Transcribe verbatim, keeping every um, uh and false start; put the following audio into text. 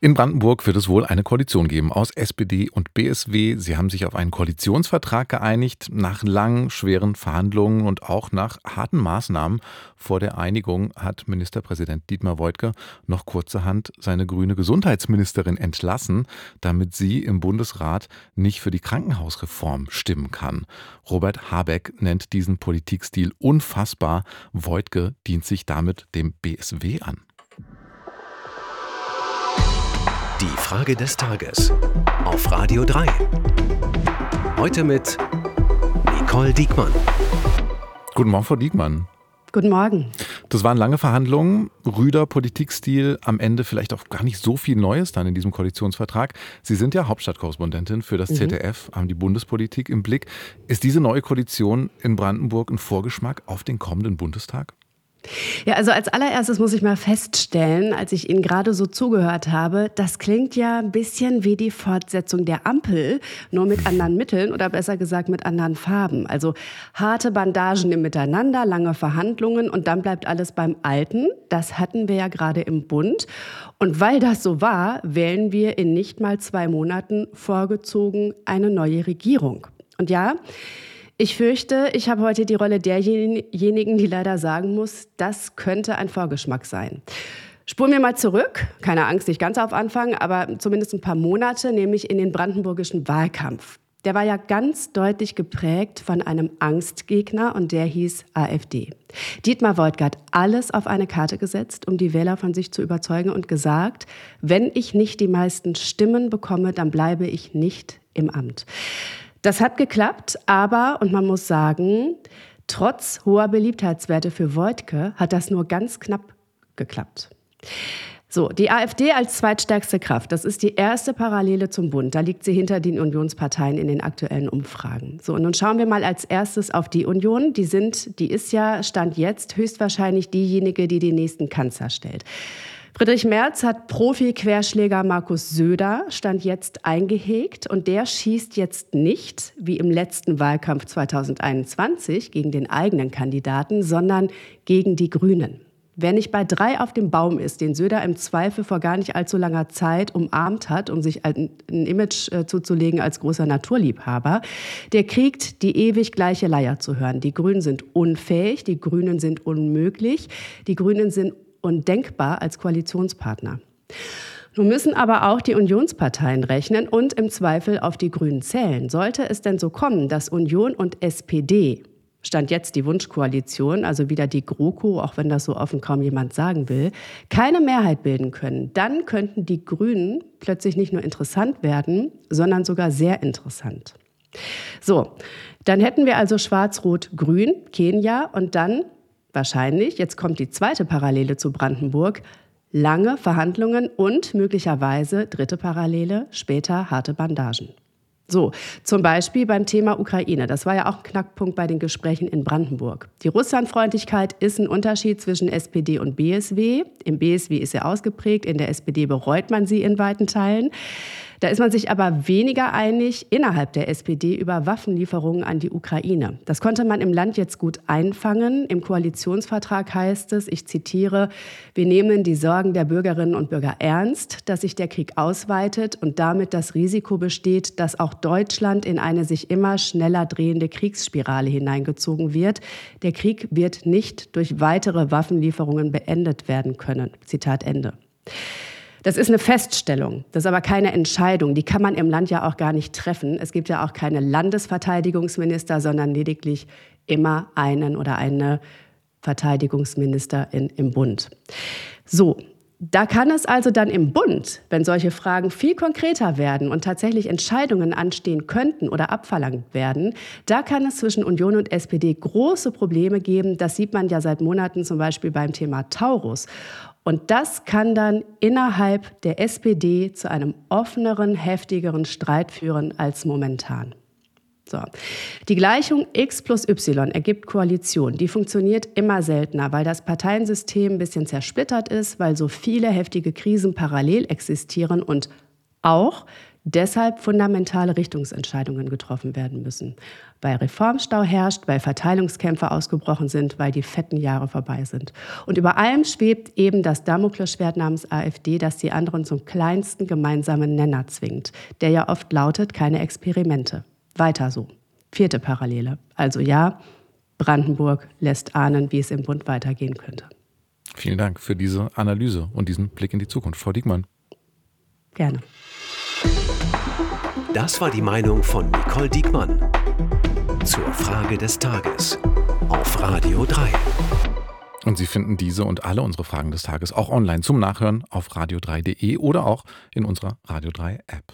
In Brandenburg wird es wohl eine Koalition geben aus S P D und B S W. Sie haben sich auf einen Koalitionsvertrag geeinigt, nach langen, schweren Verhandlungen und auch nach harten Maßnahmen. Vor der Einigung hat Ministerpräsident Dietmar Woidke noch kurzerhand seine grüne Gesundheitsministerin entlassen, damit sie im Bundesrat nicht für die Krankenhausreform stimmen kann. Robert Habeck nennt diesen Politikstil unfassbar. Woidke dient sich damit dem B S W an. Die Frage des Tages auf Radio drei. Heute mit Nicole Diekmann. Guten Morgen, Frau Diekmann. Guten Morgen. Das waren lange Verhandlungen, rüder Politikstil, am Ende vielleicht auch gar nicht so viel Neues dann in diesem Koalitionsvertrag. Sie sind ja Hauptstadtkorrespondentin für das mhm. Z D F, haben die Bundespolitik im Blick. Ist diese neue Koalition in Brandenburg ein Vorgeschmack auf den kommenden Bundestag? Ja, also als allererstes muss ich mal feststellen, als ich Ihnen gerade so zugehört habe, das klingt ja ein bisschen wie die Fortsetzung der Ampel, nur mit anderen Mitteln oder besser gesagt mit anderen Farben. Also harte Bandagen im Miteinander, lange Verhandlungen und dann bleibt alles beim Alten. Das hatten wir ja gerade im Bund. Und weil das so war, wählen wir in nicht mal zwei Monaten vorgezogen eine neue Regierung. Und ja, ich fürchte, ich habe heute die Rolle derjenigen, die leider sagen muss, das könnte ein Vorgeschmack sein. Spulen wir mal zurück, keine Angst, nicht ganz auf Anfang, aber zumindest ein paar Monate, nämlich in den brandenburgischen Wahlkampf. Der war ja ganz deutlich geprägt von einem Angstgegner und der hieß AfD. Dietmar Woidke hat alles auf eine Karte gesetzt, um die Wähler von sich zu überzeugen und gesagt, wenn ich nicht die meisten Stimmen bekomme, dann bleibe ich nicht im Amt. Das hat geklappt, aber, und man muss sagen, trotz hoher Beliebtheitswerte für Woidke hat das nur ganz knapp geklappt. So, die AfD als zweitstärkste Kraft, das ist die erste Parallele zum Bund. Da liegt sie hinter den Unionsparteien in den aktuellen Umfragen. So, und nun schauen wir mal als erstes auf die Union. Die sind, die ist ja, Stand jetzt, höchstwahrscheinlich diejenige, die den nächsten Kanzler stellt. Friedrich Merz hat Profi-Querschläger Markus Söder Stand jetzt eingehegt und der schießt jetzt nicht, wie im letzten Wahlkampf zweitausendeinundzwanzig, gegen den eigenen Kandidaten, sondern gegen die Grünen. Wer nicht bei drei auf dem Baum ist, den Söder im Zweifel vor gar nicht allzu langer Zeit umarmt hat, um sich ein Image äh, zuzulegen als großer Naturliebhaber, der kriegt die ewig gleiche Leier zu hören. Die Grünen sind unfähig, die Grünen sind unmöglich, die Grünen sind undenkbar als Koalitionspartner. Nun müssen aber auch die Unionsparteien rechnen und im Zweifel auf die Grünen zählen. Sollte es denn so kommen, dass Union und S P D, Stand jetzt die Wunschkoalition, also wieder die GroKo, auch wenn das so offen kaum jemand sagen will, keine Mehrheit bilden können, dann könnten die Grünen plötzlich nicht nur interessant werden, sondern sogar sehr interessant. So, dann hätten wir also Schwarz-Rot-Grün, Kenia und dann wahrscheinlich, jetzt kommt die zweite Parallele zu Brandenburg, lange Verhandlungen und möglicherweise, dritte Parallele, später harte Bandagen. So, zum Beispiel beim Thema Ukraine. Das war ja auch ein Knackpunkt bei den Gesprächen in Brandenburg. Die Russlandfreundlichkeit ist ein Unterschied zwischen S P D und B S W. Im B S W ist sie ausgeprägt, in der S P D bereut man sie in weiten Teilen. Da ist man sich aber weniger einig innerhalb der S P D über Waffenlieferungen an die Ukraine. Das konnte man im Land jetzt gut einfangen. Im Koalitionsvertrag heißt es, ich zitiere, wir nehmen die Sorgen der Bürgerinnen und Bürger ernst, dass sich der Krieg ausweitet und damit das Risiko besteht, dass auch Deutschland in eine sich immer schneller drehende Kriegsspirale hineingezogen wird. Der Krieg wird nicht durch weitere Waffenlieferungen beendet werden können. Zitat Ende. Das ist eine Feststellung, das ist aber keine Entscheidung. Die kann man im Land ja auch gar nicht treffen. Es gibt ja auch keine Landesverteidigungsminister, sondern lediglich immer einen oder eine Verteidigungsministerin im Bund. So, da kann es also dann im Bund, wenn solche Fragen viel konkreter werden und tatsächlich Entscheidungen anstehen könnten oder abverlangt werden, da kann es zwischen Union und S P D große Probleme geben. Das sieht man ja seit Monaten zum Beispiel beim Thema Taurus. Und das kann dann innerhalb der S P D zu einem offeneren, heftigeren Streit führen als momentan. So. Die Gleichung X plus Y ergibt Koalition. Die funktioniert immer seltener, weil das Parteiensystem ein bisschen zersplittert ist, weil so viele heftige Krisen parallel existieren und auch deshalb fundamentale Richtungsentscheidungen getroffen werden müssen. Weil Reformstau herrscht, weil Verteilungskämpfe ausgebrochen sind, weil die fetten Jahre vorbei sind. Und über allem schwebt eben das Damoklesschwert namens AfD, das die anderen zum kleinsten gemeinsamen Nenner zwingt, der ja oft lautet, keine Experimente. Weiter so. Vierte Parallele. Also ja, Brandenburg lässt ahnen, wie es im Bund weitergehen könnte. Vielen Dank für diese Analyse und diesen Blick in die Zukunft, Frau Diekmann. Gerne. Das war die Meinung von Nicole Diekmann zur Frage des Tages auf Radio drei. Und Sie finden diese und alle unsere Fragen des Tages auch online zum Nachhören auf radio drei punkt de oder auch in unserer Radio drei App.